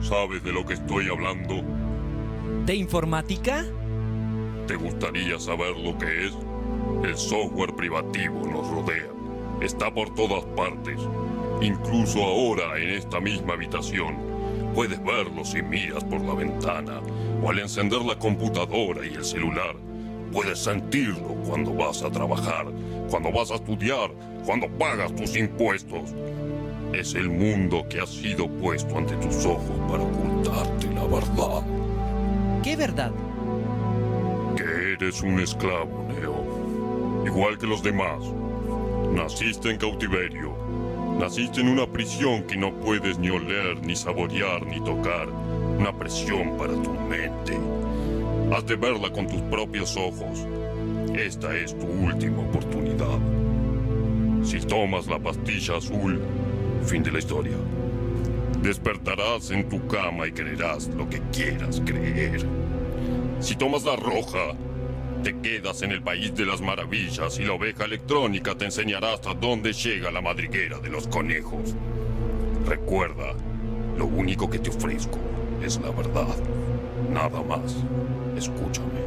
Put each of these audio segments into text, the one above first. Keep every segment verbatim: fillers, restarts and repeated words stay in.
¿Sabes de lo que estoy hablando? ¿De informática? ¿Te gustaría saber lo que es? El software privativo nos rodea. Está por todas partes. Incluso ahora, en esta misma habitación, puedes verlo si miras por la ventana o al encender la computadora y el celular. Puedes sentirlo cuando vas a trabajar, cuando vas a estudiar, cuando pagas tus impuestos. Es el mundo que ha sido puesto ante tus ojos para ocultarte la verdad. ¿Qué verdad? Que eres un esclavo, Neo. Igual que los demás. Naciste en cautiverio. Naciste en una prisión que no puedes ni oler, ni saborear, ni tocar. Una prisión para tu mente. Has de verla con tus propios ojos. Esta es tu última oportunidad. Si tomas la pastilla azul, fin de la historia. Despertarás en tu cama y creerás lo que quieras creer. Si tomas la roja, te quedas en el país de las maravillas y la oveja electrónica te enseñará hasta dónde llega la madriguera de los conejos. Recuerda, lo único que te ofrezco es la verdad. Nada más. Escúchame.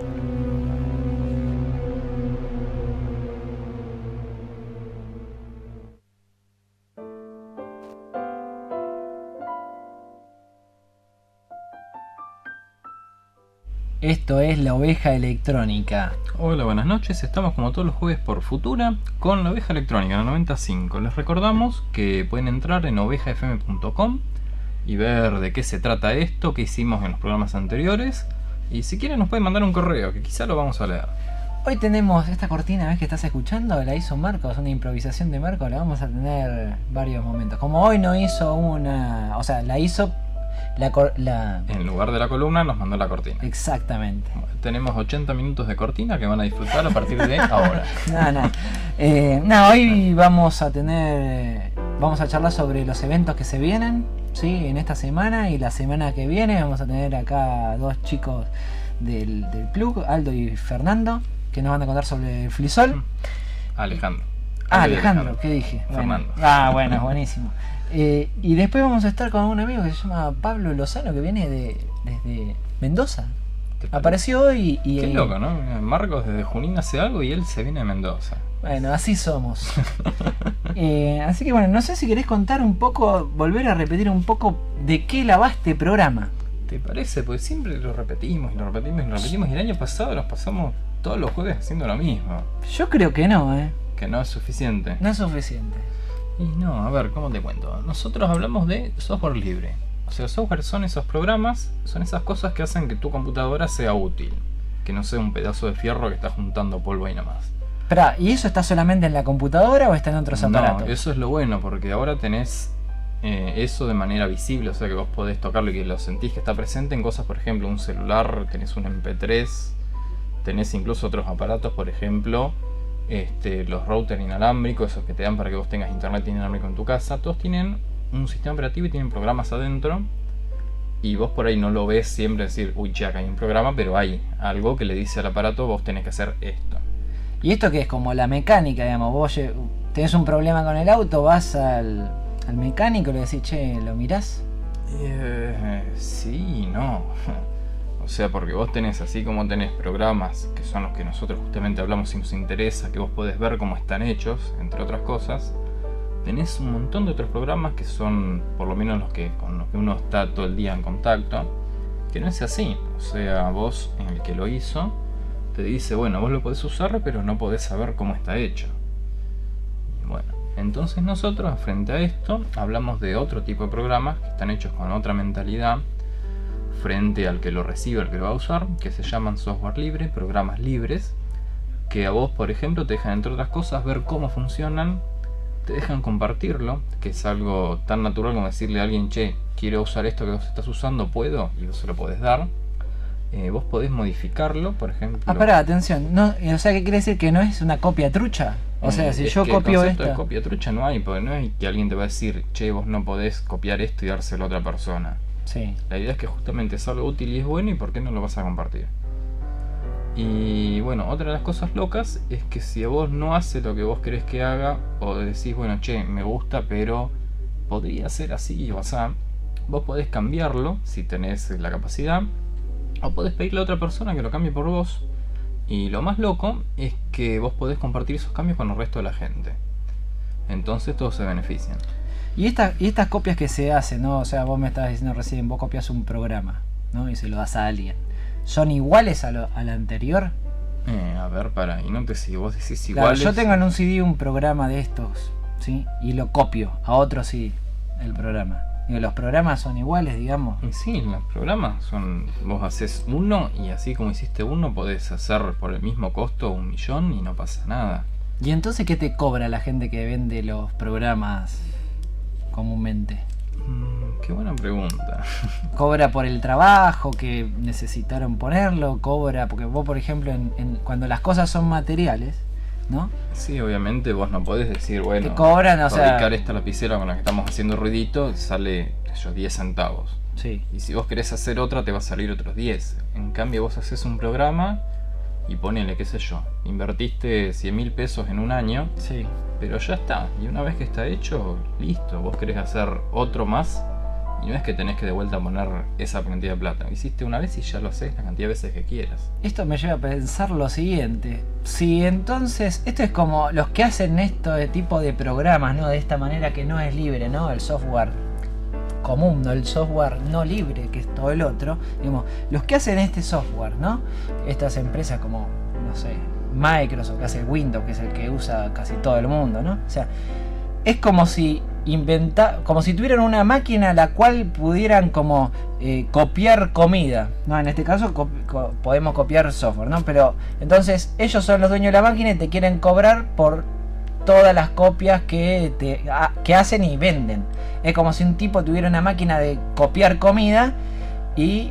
Esto es La Oveja Electrónica. Hola, buenas noches. Estamos como todos los jueves por Futura con La Oveja Electrónica, la noventa y cinco. Les recordamos que pueden entrar en oveja f m punto com y ver de qué se trata esto, qué hicimos en los programas anteriores. Y si quieren nos pueden mandar un correo, que quizá lo vamos a leer. Hoy tenemos esta cortina, ¿ves que estás escuchando? La hizo Marcos, una improvisación de Marcos. La vamos a tener varios momentos. Como hoy no hizo una... O sea, la hizo... La, la... En lugar de la columna nos mandó la cortina. Exactamente. Bueno, tenemos ochenta minutos de cortina que van a disfrutar a partir de ahora. No, no. Eh, no, hoy vamos a tener... Vamos a charlar sobre los eventos que se vienen, ¿sí? En esta semana y la semana que viene. Vamos a tener acá dos chicos del, del club, Aldo y Fernando, que nos van a contar sobre el Flisol. Alejandro. Ah, Alejandro, Alejandro. ¿Qué dije? Fernando. Bueno. Ah, bueno, buenísimo. Eh, y después vamos a estar con un amigo que se llama Pablo Lozano, que viene de, desde Mendoza. Apareció hoy y... Qué eh, loco, ¿no? Marcos desde Junín hace algo y él se viene de Mendoza. Bueno, así somos. eh, así que bueno, no sé si querés contar un poco, volver a repetir un poco de qué la va este programa. ¿Te parece? Pues siempre lo repetimos y lo repetimos y lo repetimos y el año pasado nos pasamos todos los jueves haciendo lo mismo. Yo creo que no, ¿eh? Que no es suficiente. No es suficiente. Y no, a ver, ¿cómo te cuento? Nosotros hablamos de software libre. O sea, software son esos programas, son esas cosas que hacen que tu computadora sea útil. Que no sea un pedazo de fierro que está juntando polvo ahí nomás. Espera, ¿y eso está solamente en la computadora o está en otros aparatos? No, eso es lo bueno, porque ahora tenés eh, eso de manera visible. O sea, que vos podés tocarlo y que lo sentís que está presente en cosas, por ejemplo, un celular, tenés un eme pe tres, tenés incluso otros aparatos, por ejemplo... Este, los routers inalámbricos, esos que te dan para que vos tengas internet inalámbrico en tu casa, todos tienen un sistema operativo y tienen programas adentro. Y vos por ahí no lo ves siempre decir, uy, che, acá hay un programa, pero hay algo que le dice al aparato, vos tenés que hacer esto. Y esto que es como la mecánica, digamos, vos tenés un problema con el auto, vas al, al mecánico y le decís, che, ¿lo mirás? Eh, sí, no. O sea, porque vos tenés, así como tenés programas que son los que nosotros justamente hablamos si nos interesa, que vos podés ver cómo están hechos, entre otras cosas, tenés un montón de otros programas que son, por lo menos los que con los que uno está todo el día en contacto, que no es así. O sea, vos, en el que lo hizo, te dice, bueno, vos lo podés usar, pero no podés saber cómo está hecho. Y bueno, entonces nosotros, frente a esto, hablamos de otro tipo de programas que están hechos con otra mentalidad, frente al que lo recibe, al que lo va a usar, que se llaman software libre, programas libres, que a vos, por ejemplo, te dejan, entre otras cosas, ver cómo funcionan, te dejan compartirlo, que es algo tan natural como decirle a alguien, che, quiero usar esto que vos estás usando, ¿puedo? Y vos se lo podés dar. Eh, vos podés modificarlo, por ejemplo. Ah, pará, atención, no, o sea, ¿qué quiere decir? ¿Que no es una copia trucha? O sea, si es yo que copio el concepto esta... de copia trucha no hay, porque no es que alguien te va a decir, che, vos no podés copiar esto y dárselo a otra persona. Sí. La idea es que justamente es algo útil y es bueno, y ¿por qué no lo vas a compartir? Y bueno, otra de las cosas locas es que si a vos no hace lo que vos querés que haga, o decís, bueno, che, me gusta, pero podría ser así o así, vos podés cambiarlo si tenés la capacidad, o podés pedirle a otra persona que lo cambie por vos. Y lo más loco es que vos podés compartir esos cambios con el resto de la gente. Entonces todos se benefician. Y, esta, y estas copias que se hacen, ¿no? O sea, vos me estabas diciendo recién, vos copias un programa, ¿no? Y se lo das a alguien. ¿Son iguales a lo, al anterior? Eh, a ver, para, y no te si vos decís Claro, iguales. yo tengo en un C D un programa de estos, ¿sí? Y lo copio a otro C D, el programa. Digo, los programas son iguales, digamos. Y sí, los programas son. Vos haces uno y así como hiciste uno, podés hacer por el mismo costo un millón y no pasa nada. ¿Y entonces qué te cobra la gente que vende los programas comúnmente? Mm, qué buena pregunta. ¿Cobra por el trabajo que necesitaron ponerlo? ¿Cobra? Porque vos, por ejemplo, en, en, cuando las cosas son materiales, ¿no? Sí, obviamente vos no podés decir, bueno, te cobran, o sea, fabricar esta lapicera con la que estamos haciendo ruidito sale, qué sé yo, diez centavos. Sí. Y si vos querés hacer otra, te va a salir otros diez. En cambio, vos haces un programa y ponele, qué sé yo, invertiste cien mil pesos en un año, Sí. pero ya está. Y una vez que está hecho, listo. Vos querés hacer otro más y no es que tenés que de vuelta poner esa cantidad de plata. Hiciste una vez y ya lo haces la cantidad de veces que quieras. Esto me lleva a pensar lo siguiente. Si entonces, esto es como los que hacen esto de tipo de programas, ¿no? De esta manera que no es libre, ¿no? El software común, no el software no libre, que es todo el otro. Digamos, los que hacen este software, ¿no? Estas empresas como, no sé, Microsoft, que hace Windows, que es el que usa casi todo el mundo, ¿no? O sea, es como si inventa, como si tuvieran una máquina a la cual pudieran como eh, copiar comida, ¿no? En este caso co co podemos copiar software, ¿no? Pero entonces ellos son los dueños de la máquina y te quieren cobrar por todas las copias que, te, a, que hacen y venden. Es como si un tipo tuviera una máquina de copiar comida y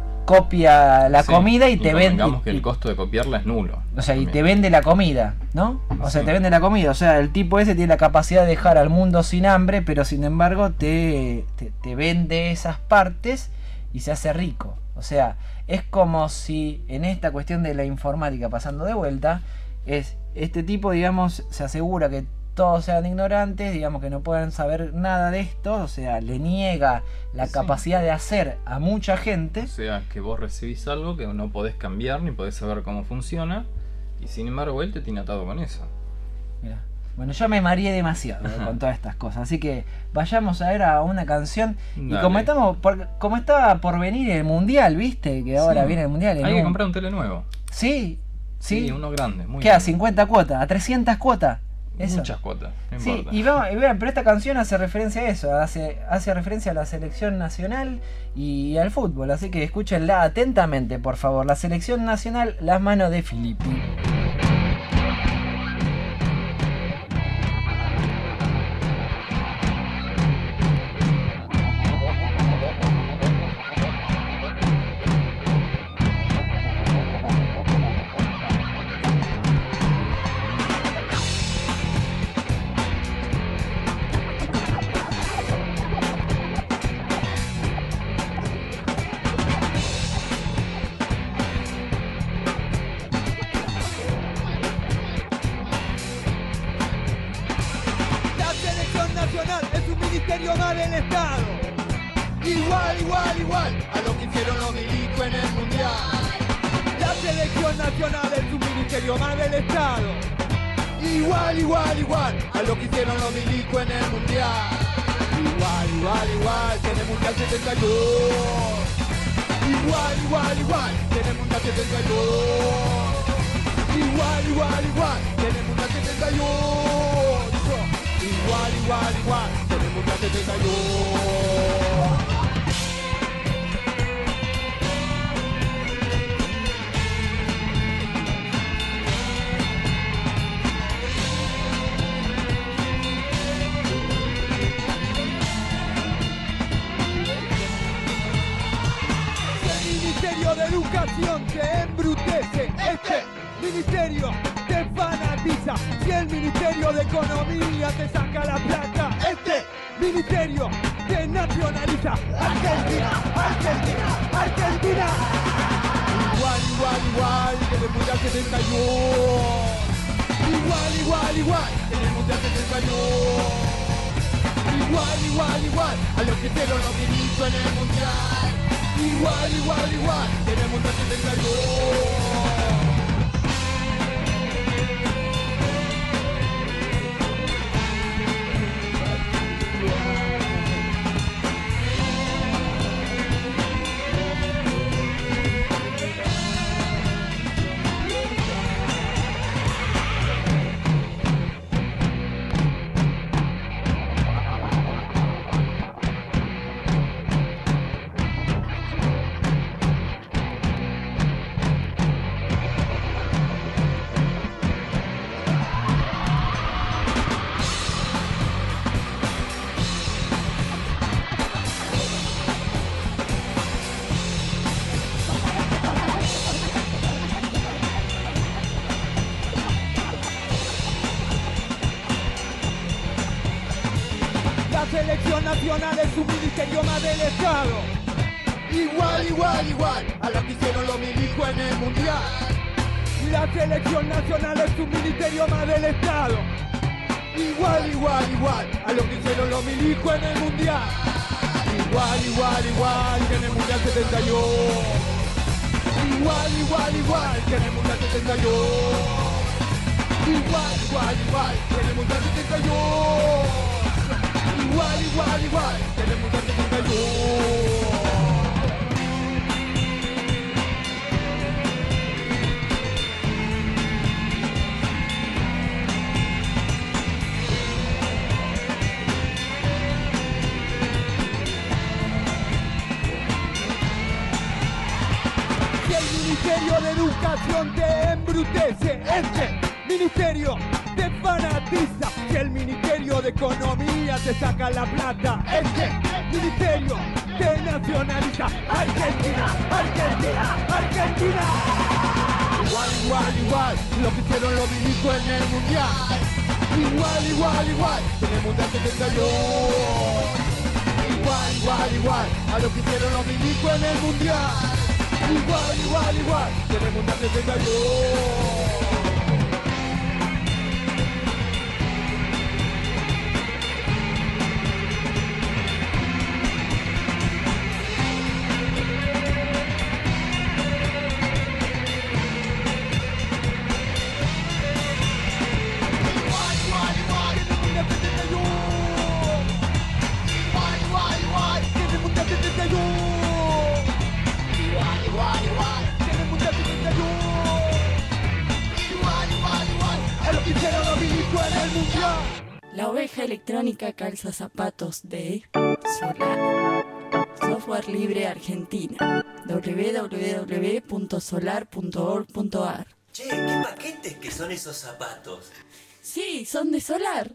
copia la Sí, comida y te vende. Digamos que y, el costo de copiarla es nulo. O sea, y también. te vende la comida, ¿no? O sea, Sí. te vende la comida. O sea, el tipo ese tiene la capacidad de dejar al mundo sin hambre, pero sin embargo te, te, te vende esas partes y se hace rico. O sea, es como si en esta cuestión de la informática, pasando de vuelta, es este tipo, digamos, se asegura que todos sean ignorantes, digamos que no puedan saber nada de esto, o sea, le niega la Sí. capacidad de hacer a mucha gente. O sea, que vos recibís algo que no podés cambiar ni podés saber cómo funciona, y sin embargo él te tiene atado con eso. Mirá. Bueno, yo me mareé demasiado Ajá. con todas estas cosas, así que vayamos a ver a una canción. Y Dale. como estamos, por, como estaba por venir el mundial, ¿viste? Que ahora Sí. viene el mundial. en Hay que un- comprar un tele nuevo. Sí, sí. Sí, uno grande, muy ¿Qué a grande. cincuenta cuotas? ¿A trescientas cuotas? Eso. Muchas cuotas, no Sí, importa. y vamos, y vean, pero esta canción hace referencia a eso, hace, hace referencia a la selección nacional y al fútbol, así que escúchenla atentamente, por favor. La selección nacional, las manos de Filippi. La selección nacional es un ministerio más del Estado. Igual, igual, igual a lo que hicieron los milicos en el mundial. La selección nacional es un ministerio más del Estado. Igual, igual, igual a lo que hicieron los milicos en el mundial. Igual, igual, igual que en el mundial setenta y dos. Igual, igual, igual que en el mundial setenta y dos. Igual, igual, igual que en el mundial setenta y ocho. Igual, igual, igual que en el mundial setenta y dos. El Ministerio de Educación te embrutece, este ministerio te fanatiza. Si el Ministerio de Economía te saca la plata, este ministerio te nacionaliza. Argentina, Argentina, Argentina. Igual, igual, igual que en el Mundial setenta y dos. Igual, igual, igual que en el Mundial setenta y dos. Igual, igual, igual a lo que hicieron los milicos en el mundial. Igual, igual, igual que en el mundial setenta y dos. La selección nacional es un ministerio más del Estado. Igual, igual, igual a lo que hicieron los milicos en el mundial. La selección nacional es un ministerio más del Estado. Igual, igual, igual a lo que hicieron los milicos en el mundial. Igual, igual, igual que en el mundial setenta y dos. Igual, igual, igual que en el mundial setenta y dos. Igual, igual, igual que en el mundial setenta y dos. Igual, igual, igual que en el mundial setenta y dos. Si el Ministerio de Educación te embrutece, este Ministerio te fanatiza. Si el Ministerio de Economía te saca la plata, este Ministerio te nacionaliza. Argentina, Argentina, Argentina. Igual, igual, igual lo que hicieron los milicos en el mundial. Igual, igual, igual en el mundial setenta y dos. Igual, igual, igual a lo que hicieron los milicos en el mundial. Igual, igual, igual en el mundial setenta y dos. La oveja electrónica calza zapatos de Solar. Software libre Argentina. doble u doble u doble u punto solar punto org punto a r. Che, ¿qué paquetes que son esos zapatos? Sí, son de Solar.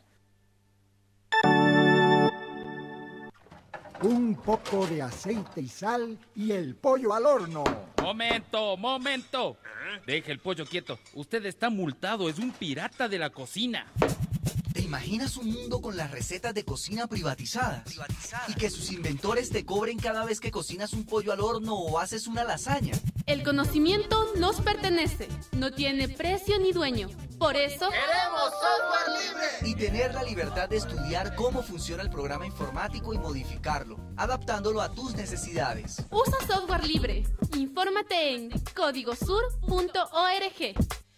Un poco de aceite y sal y el pollo al horno. ¡Momento, momento! Deje el pollo quieto. Usted está multado, es un pirata de la cocina. ¿Te imaginas un mundo con las recetas de cocina privatizadas? Privatizadas. Y que sus inventores te cobren cada vez que cocinas un pollo al horno o haces una lasaña. El conocimiento nos pertenece, no tiene precio ni dueño. Por eso ¡queremos software libre! Y tener la libertad de estudiar cómo funciona el programa informático y modificarlo, adaptándolo a tus necesidades. Usa software libre. Infórmate en código sur punto org.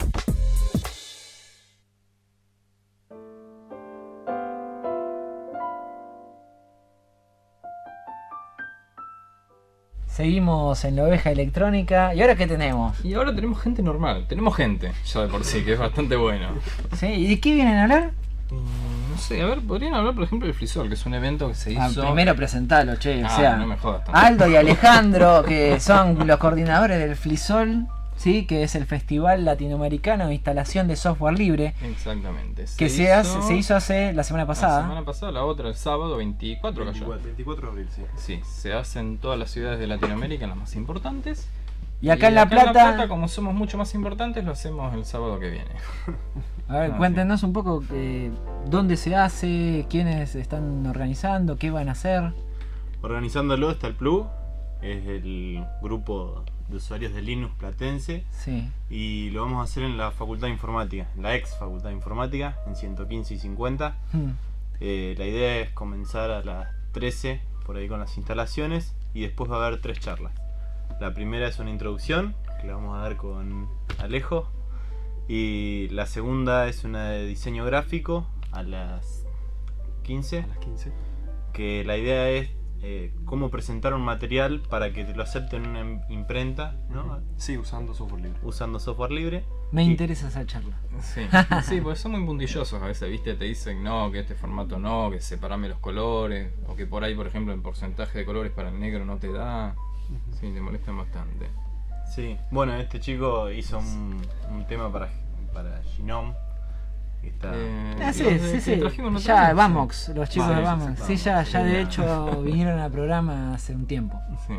Seguimos en la oveja electrónica. ¿Y ahora qué tenemos? Y ahora tenemos gente normal. Tenemos gente, ya de por sí, que es bastante bueno. ¿Sí? ¿Y de qué vienen a hablar? Mm, no sé, a ver, podrían hablar por ejemplo del Flisol, que es un evento que se hizo... Ah, primero presentalo, che. Ah, o sea, no me jodas tanto. Aldo y Alejandro, que son los coordinadores del Flisol, ¿sí? Que es el Festival Latinoamericano de Instalación de Software Libre. Exactamente. Se que hizo... se, hace, se hizo hace la semana pasada. La semana pasada, la otra el sábado veinticuatro, veinticuatro, veinticuatro de abril, sí. Sí, se hace en todas las ciudades de Latinoamérica, las más importantes. Y acá, y en, la acá Plata, en La Plata, como somos mucho más importantes, lo hacemos el sábado que viene. A ver, ah, cuéntenos sí. un poco eh, dónde se hace, quiénes están organizando, qué van a hacer. Organizándolo está el P L U, es el grupo de usuarios de Linux platense. Sí. Y lo vamos a hacer en la Facultad de Informática, la ex Facultad de Informática, en ciento quince y cincuenta. Hmm. Eh, la idea es comenzar a las trece por ahí con las instalaciones y después va a haber tres charlas. La primera es una introducción que la vamos a dar con Alejo y la segunda es una de diseño gráfico a las quince. A las quince. Que la idea es eh, cómo presentar un material para que te lo acepten en una imprenta, ¿no? Sí, usando software libre. Usando software libre. Me y... interesa esa charla. Sí, sí, porque son muy puntillosos a veces, ¿viste? Te dicen no, que este formato no, que separame los colores, o que por ahí, por ejemplo, el porcentaje de colores para el negro no te da. Sí, te molestan bastante. Sí, bueno, este chico hizo un, un tema para, para Genome. Está... Eh, ah, sí, sí, sí. Ya, Vamox, los chicos vale, de Vamox. Sí, ya, ya de hecho vinieron al programa hace un tiempo. Sí.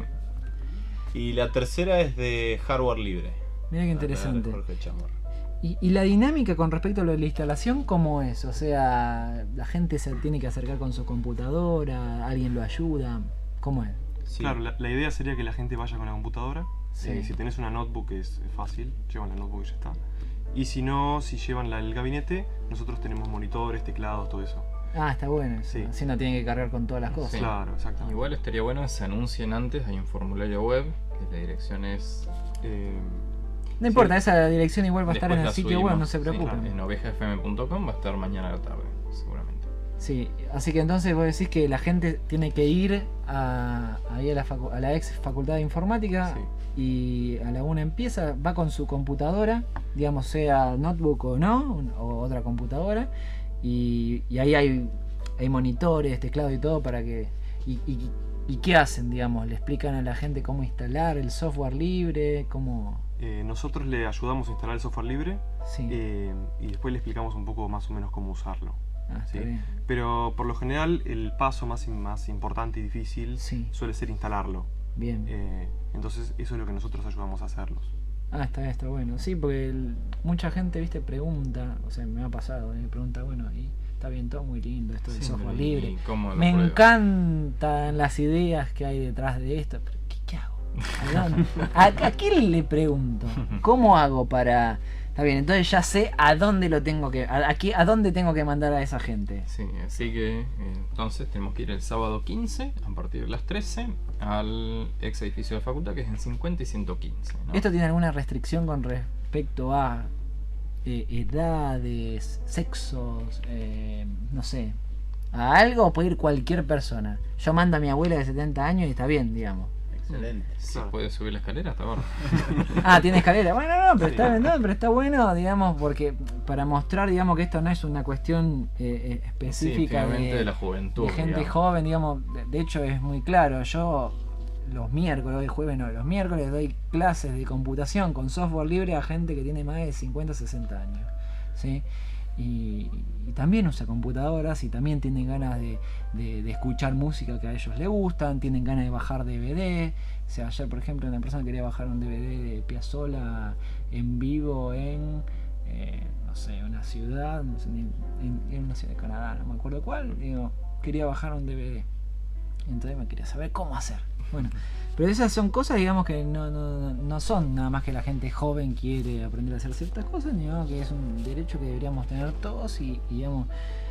Y la tercera es de hardware libre. Mira qué interesante. Jorge Chamorro. ¿Y, ¿Y la dinámica con respecto a lo de la instalación cómo es? O sea, la gente se tiene que acercar con su computadora, alguien lo ayuda, ¿cómo es? Sí. Claro, la, la idea sería que la gente vaya con la computadora. Sí. Eh, si tenés una notebook es, es fácil, llevan la notebook y ya está. Y si no, si llevan la, el gabinete, nosotros tenemos monitores, teclados, todo eso. Ah, está bueno. Sí. Así no tienen que cargar con todas las cosas. Sí. Claro, exactamente. Igual estaría bueno que se anuncien antes, hay un formulario web, que la dirección es... Eh, no importa, sí. Esa dirección igual va a Después estar en el sitio subimos, web, no se preocupen. Sí, en oveja f m punto com va a estar mañana a la tarde, seguramente. Sí, así que entonces vos decís que la gente tiene que ir a, ahí a, la, facu a la ex facultad de informática sí. Y a la una empieza, va con su computadora, digamos sea notebook o no, o otra computadora, y, y ahí hay, hay monitores, teclado y todo para que... Y, y, ¿Y qué hacen, digamos? ¿Le explican a la gente cómo instalar el software libre? ¿Cómo...? Eh, nosotros le ayudamos a instalar el software libre sí. eh, y después le explicamos un poco más o menos cómo usarlo. Ah, ¿sí? Está bien. Pero por lo general el paso más, más importante y difícil sí. suele ser instalarlo. Bien. Eh, entonces eso es lo que nosotros ayudamos a hacerlos. Ah, está bien, está bueno. Sí, porque el, mucha gente, viste, pregunta, o sea, me ha pasado, me pregunta, bueno, y está bien, todo muy lindo esto del sí, software y, libre. Y cómo me prueba. encantan las ideas que hay detrás de esto, pero ¿qué, qué hago? ¿A, ¿A quién le pregunto? ¿Cómo hago para...? Está bien, entonces ya sé a dónde lo tengo que... A, aquí, a dónde tengo que mandar a esa gente. Sí, así que eh, entonces tenemos que ir el sábado quince, a partir de las trece, al ex edificio de la facultad, que es en cincuenta y ciento quince, ¿no? ¿Esto tiene alguna restricción con respecto a eh, edades, sexos, eh, no sé, a algo, o puede ir cualquier persona? Yo mando a mi abuela de setenta años y está bien, digamos. Excelente. Si sí, puede subir la escalera, está bueno. Ah, tiene escalera. Bueno, no, pero, sí. está, no, pero está bueno, digamos, porque para mostrar, digamos, que esto no es una cuestión eh, específica sí, de, de la juventud. De gente digamos. joven, digamos. De, de hecho, es muy claro. Yo los miércoles, el jueves no, los miércoles doy clases de computación con software libre a gente que tiene más de cincuenta, sesenta años. ¿Sí? Y, y también usa computadoras y también tienen ganas de, de, de escuchar música que a ellos les gustan, tienen ganas de bajar D V D. O sea, ayer por ejemplo una persona quería bajar un D V D de Piazzolla en vivo en eh, no sé, una ciudad, no sé, en, en una ciudad de Canadá, no me acuerdo cuál, digo, quería bajar un D V D. Entonces me quería saber cómo hacer. Bueno, pero esas son cosas, digamos, que no, no, no son nada más que la gente joven quiere aprender a hacer ciertas cosas, digamos, que es un derecho que deberíamos tener todos y, y digamos,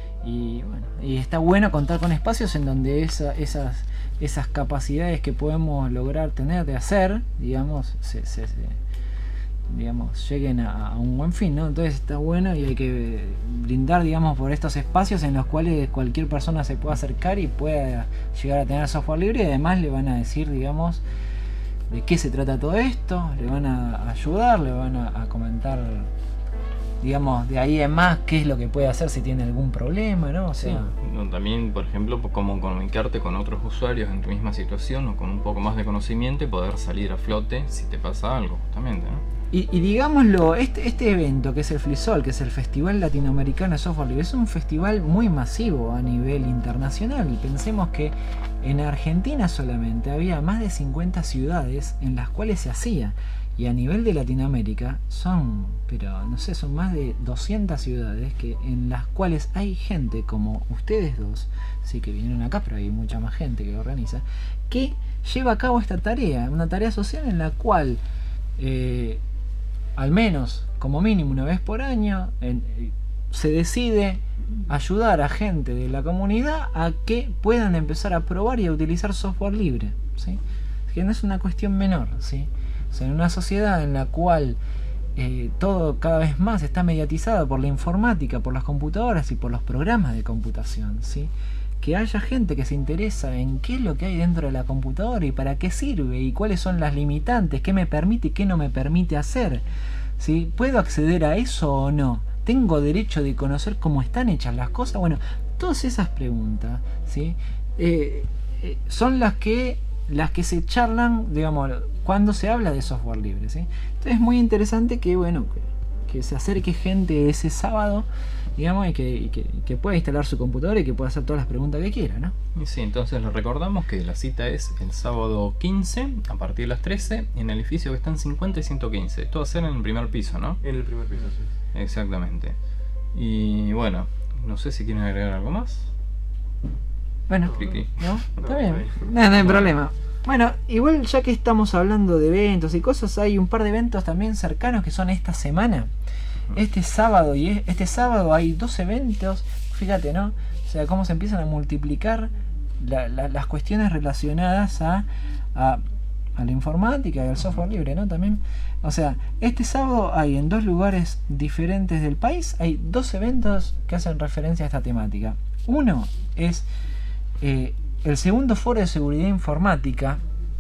y bueno, y está bueno contar con espacios en donde esa, esas, esas capacidades que podemos lograr tener de hacer, digamos, se, se, se digamos, lleguen a, a un buen fin, ¿no? Entonces está bueno y hay que brindar, digamos, por estos espacios en los cuales cualquier persona se pueda acercar y pueda llegar a tener software libre, y además le van a decir, digamos, de qué se trata todo esto, le van a ayudar, le van a, a comentar, digamos, de ahí en más qué es lo que puede hacer si tiene algún problema, ¿no? O sea, sí. No, también, por ejemplo, cómo comunicarte con otros usuarios en tu misma situación o con un poco más de conocimiento y poder salir a flote si te pasa algo, justamente, ¿no? Y, y digámoslo, este, este evento que es el FLISOL, que es el Festival Latinoamericano de Software Libre, es un festival muy masivo a nivel internacional. Y pensemos que en Argentina solamente había más de cincuenta ciudades en las cuales se hacía. Y a nivel de Latinoamérica son, pero no sé, son más de doscientas ciudades que, en las cuales hay gente como ustedes dos, sí que vinieron acá, pero hay mucha más gente que organiza, que lleva a cabo esta tarea, una tarea social en la cual... Eh, al menos, como mínimo una vez por año, en, se decide ayudar a gente de la comunidad a que puedan empezar a probar y a utilizar software libre, ¿sí? Que no es una cuestión menor, ¿sí? O sea, en una sociedad en la cual eh, todo cada vez más está mediatizado por la informática, por las computadoras y por los programas de computación, ¿sí? Que haya gente que se interesa en qué es lo que hay dentro de la computadora y para qué sirve y cuáles son las limitantes, qué me permite y qué no me permite hacer, ¿sí? ¿Puedo acceder a eso o no? ¿Tengo derecho de conocer cómo están hechas las cosas? Bueno, todas esas preguntas, ¿sí? eh, eh, son las que las que se charlan, digamos, cuando se habla de software libre, ¿sí? Entonces es muy interesante que, bueno, que, que se acerque gente ese sábado, digamos, y que, y que, y que pueda instalar su computadora y que pueda hacer todas las preguntas que quiera, ¿no? Y sí, entonces les recordamos que la cita es el sábado quince a partir de las trece en el edificio que está en cincuenta y ciento quince. Esto va a ser en el primer piso, ¿no? En el primer piso, sí. Exactamente. Y bueno, no sé si quieren agregar algo más. Bueno, Friki. ¿no? Está bien. No, no hay problema. Bueno, igual ya que estamos hablando de eventos y cosas, hay un par de eventos también cercanos que son esta semana. Este sábado y este sábado hay dos eventos, fíjate, ¿no? O sea, cómo se empiezan a multiplicar la, la, las cuestiones relacionadas a, a, a la informática y al software libre, ¿no? También, o sea, este sábado hay en dos lugares diferentes del país, hay dos eventos que hacen referencia a esta temática. Uno es eh, el segundo foro de seguridad informática,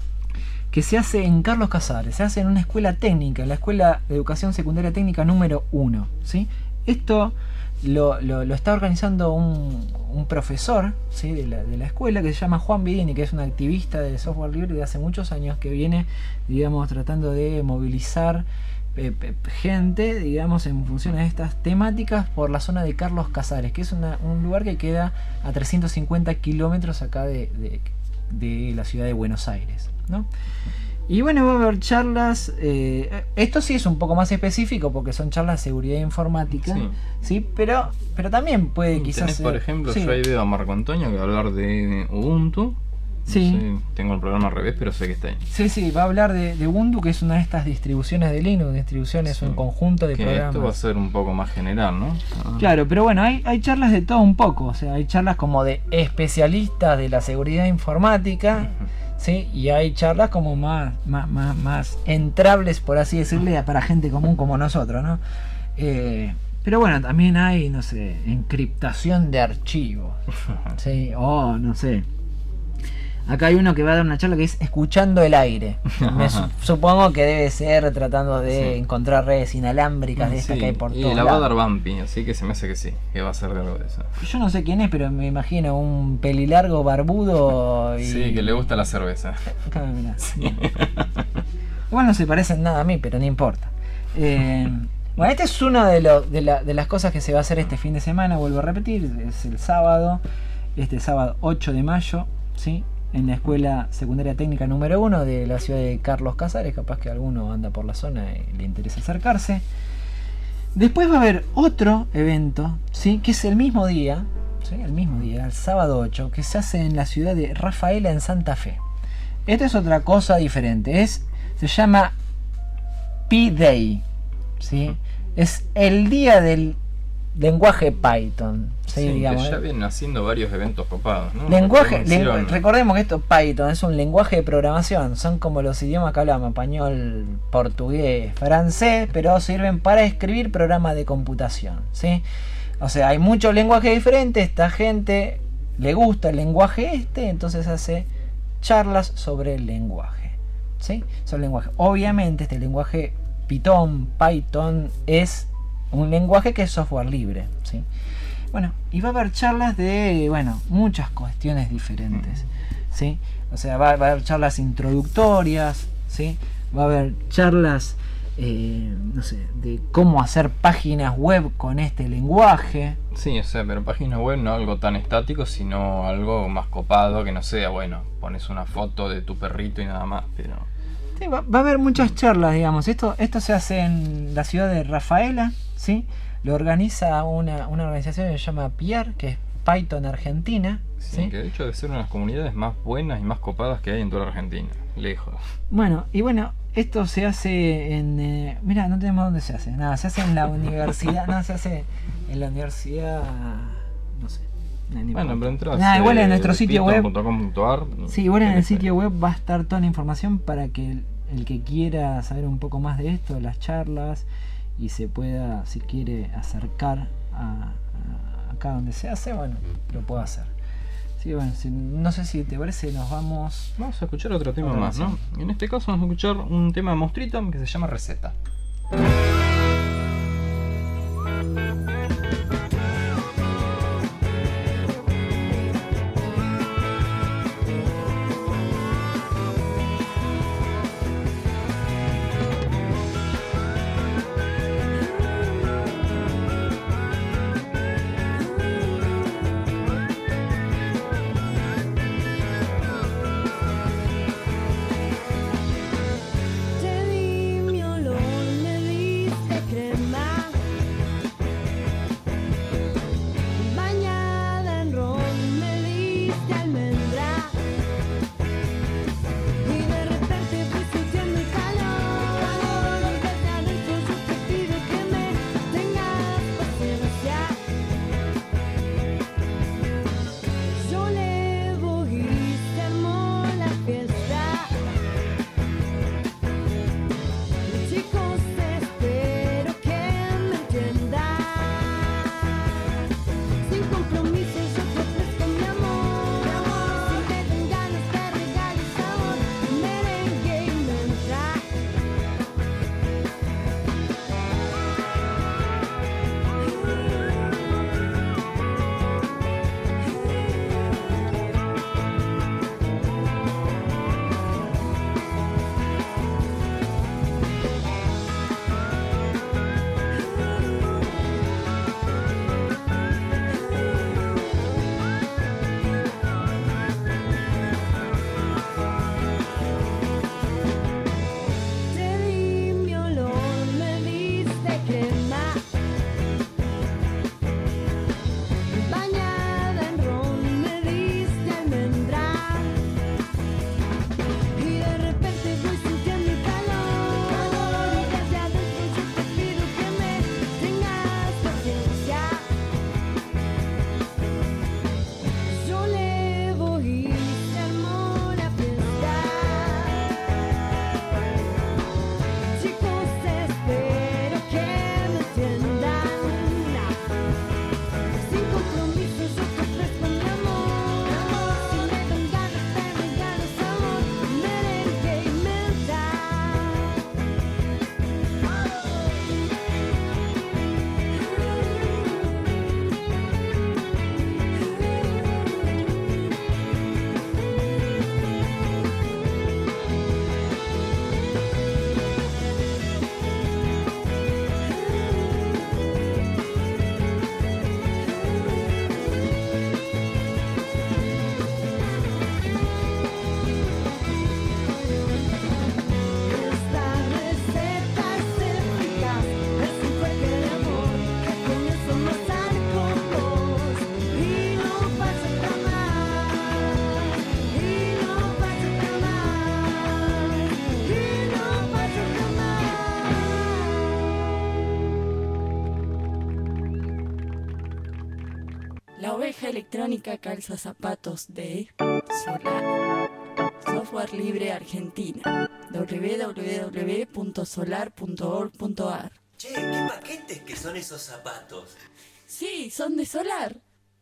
que se hace en Carlos Casares, se hace en una escuela técnica, en la Escuela de Educación Secundaria Técnica número uno, ¿sí? Esto lo, lo, lo está organizando un, un profesor, ¿sí? de, la, de la escuela, que se llama Juan Vidini, que es un activista de software libre de hace muchos años, que viene, digamos, tratando de movilizar eh, gente, digamos, en función de estas temáticas por la zona de Carlos Casares, que es una, un lugar que queda a trescientos cincuenta kilómetros acá de, de, de la ciudad de Buenos Aires, ¿no? Y bueno, va a haber charlas, eh, esto sí es un poco más específico porque son charlas de seguridad informática, sí, ¿sí? Pero, pero también puede quizás... Tenés, por ejemplo, sí. Yo ahí veo a Marco Antonio que va a hablar de Ubuntu. Sí. No sé, tengo el programa al revés, pero sé que está ahí. Sí, sí, va a hablar de, de Ubuntu, que es una de estas distribuciones de Linux, distribuciones, sí, un conjunto de que programas. Esto va a ser un poco más general, ¿no? Ah. Claro, pero bueno, hay, hay charlas de todo un poco, o sea, hay charlas como de especialistas de la seguridad informática, uh-huh. ¿sí? Y hay charlas como más, más, más, más entrables, por así decirle, para gente común como nosotros, ¿no? Eh, pero bueno, también hay, no sé, encriptación de archivos, ¿sí? O, no sé... Acá hay uno que va a dar una charla que es escuchando el aire. Me su supongo que debe ser tratando de sí. encontrar redes inalámbricas de estas sí. que hay por todos lados. Y la va a dar Bumpy, así que se me hace que sí, que va a ser de algo de eso. Yo no sé quién es, pero me imagino un pelilargo barbudo y... Sí, que le gusta la cerveza. Acá, mirá. Sí. Igual no se parecen nada a mí, pero no importa. Eh, bueno, este es uno de, lo, de, la, de las cosas que se va a hacer este fin de semana, vuelvo a repetir, es el sábado, este sábado ocho de mayo, ¿sí? En la Escuela Secundaria Técnica número uno de la ciudad de Carlos Casares, capaz que alguno anda por la zona y le interesa acercarse. Después va a haber otro evento, ¿sí? Que es el mismo día, ¿sí? El mismo día, el sábado ocho, que se hace en la ciudad de Rafaela, en Santa Fe. Esta es otra cosa diferente, es, se llama P-Day, ¿sí? Es el día del lenguaje Python, ¿sí? Sí, digamos, que ya ¿eh? vienen haciendo varios eventos copados, ¿no? Lenguaje, hicieron... lengu recordemos que esto Python es un lenguaje de programación, son como los idiomas que hablamos, español, portugués, francés, pero sirven para escribir programas de computación, ¿sí? O sea, hay muchos lenguajes diferentes, esta gente le gusta el lenguaje este, entonces hace charlas sobre el lenguaje, ¿sí? Sobre el lenguaje. Obviamente este lenguaje Python, Python es un lenguaje que es software libre, ¿sí? Bueno, y va a haber charlas de, bueno, muchas cuestiones diferentes, ¿sí? O sea, va, va a haber charlas introductorias, ¿sí? Va a haber charlas, eh, no sé, de cómo hacer páginas web con este lenguaje. Sí, o sea, pero páginas web no algo tan estático, sino algo más copado, que no sea, bueno, pones una foto de tu perrito y nada más, pero... Sí, va, va a haber muchas charlas, digamos. Esto, esto se hace en la ciudad de Rafaela, ¿sí? Lo organiza una, una organización que se llama P I A R, que es Python Argentina, Sí, ¿sí? que de hecho debe ser una de las comunidades más buenas y más copadas que hay en toda la Argentina. Lejos. Bueno, y bueno, esto se hace en... Eh, mira, no tenemos dónde se hace. Nada, se hace en la universidad. No, se hace en la universidad... No sé. No, ni Bueno, importa. pero entras, Nada, igual en nuestro eh, sitio web... piton punto com punto a r, Sí, igual en el tenés ahí. sitio web va a estar toda la información para que el, el que quiera saber un poco más de esto, las charlas, y se pueda, si quiere, acercar a, a acá donde se hace, bueno, lo puedo hacer. Sí, bueno, si, no sé si te parece, nos vamos... Vamos a escuchar otro tema Otra más, ¿no? canción. En este caso vamos a escuchar un tema de Monstruito que se llama Receta. Te di mi olor, me diste crema, bañada en ron, me diste almendra, y de repente fui sintiendo el calor, y desde adentro yo te pido que me tengas paciencia. Yo le voy y se armó la fiesta. Chicos, espero que me entiendan. Sin compromiso yo te ofrezco mi amor. Si te dan ganas te regalo sabor, merengue y menta. Te di mi olor, me diste crema, bañada en ron, me diste almendra, y de repente voy sintiendo el calor, y desde adentro yo te pido que me tengas paciencia. Yo le voy y se armó la fiesta. Chicos, espero que me entiendan. Sin compromiso yo te ofrezco mi amor. Si me dan ganas te regalo sabor, merengue y menta. Esta receta es eficaz, es un toque de amor que con eso no sale con vos. Y no pasa jamás, y no pasa jamás, y no pasa jamás. La oveja electrónica calza zapatos de Solar. Software libre Argentina. w w w punto solar punto org punto a r. Che, qué paquetes que son esos zapatos. Sí, son de Solar.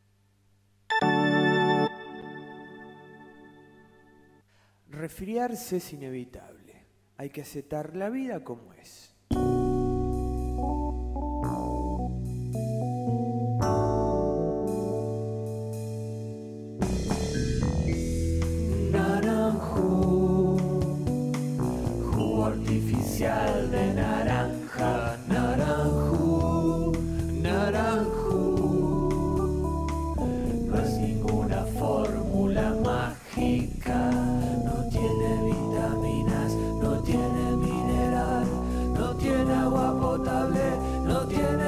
Resfriarse es inevitable. Hay que aceptar la vida como es. Naranjo, jugo artificial de naranja, naranjo, naranjo. No es ninguna fórmula mágica, no tiene vitaminas, no tiene mineral, no tiene agua potable, no tiene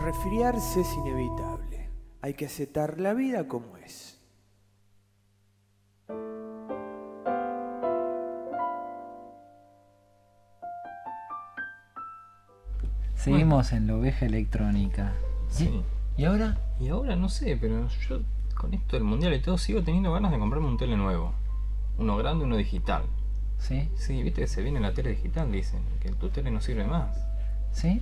Resfriarse es inevitable. Hay que aceptar la vida como es. Seguimos en la oveja electrónica. Sí. ¿Y ahora? Y ahora no sé, pero yo con esto del mundial y todo sigo teniendo ganas de comprarme un tele nuevo. Uno grande, uno digital. ¿Sí? Sí, viste que se viene la tele digital, dicen. Que tu tele no sirve más. ¿Sí?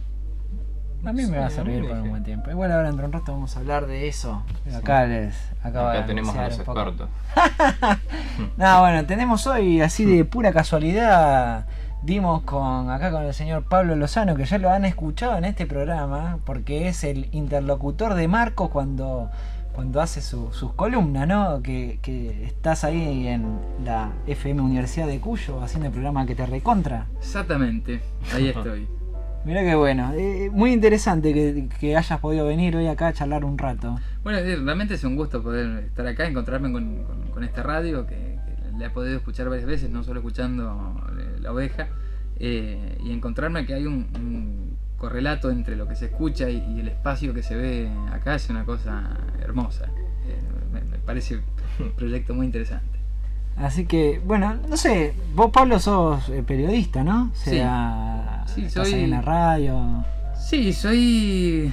A mí Sí, me va a a servir mí por un dije. buen tiempo. Igual ahora dentro de un rato vamos a hablar de eso. Sí. Acá les acabo de Acá tenemos a anunciar los un poco. expertos. No, bueno, tenemos hoy, así de pura casualidad, dimos con acá con el señor Pablo Lozano, que ya lo han escuchado en este programa, porque es el interlocutor de Marcos cuando, cuando hace su- sus columnas, ¿no? Que, que estás ahí en la F M Universidad de Cuyo haciendo el programa que te recontra. Exactamente, ahí estoy. Mirá qué bueno, eh, muy interesante que, que hayas podido venir hoy acá a charlar un rato. Bueno, eh, realmente es un gusto poder estar acá, encontrarme con, con- con esta radio que, que le he podido escuchar varias veces, no solo escuchando eh, La Oveja, eh, y encontrarme que hay un, un correlato entre lo que se escucha y, y el espacio que se ve acá es una cosa hermosa. Eh, me, me parece un proyecto muy interesante. Así que, bueno, no sé, vos Pablo sos eh, periodista, ¿no? O Sí. sea, Sí, estás soy- ahí en la radio. Sí, soy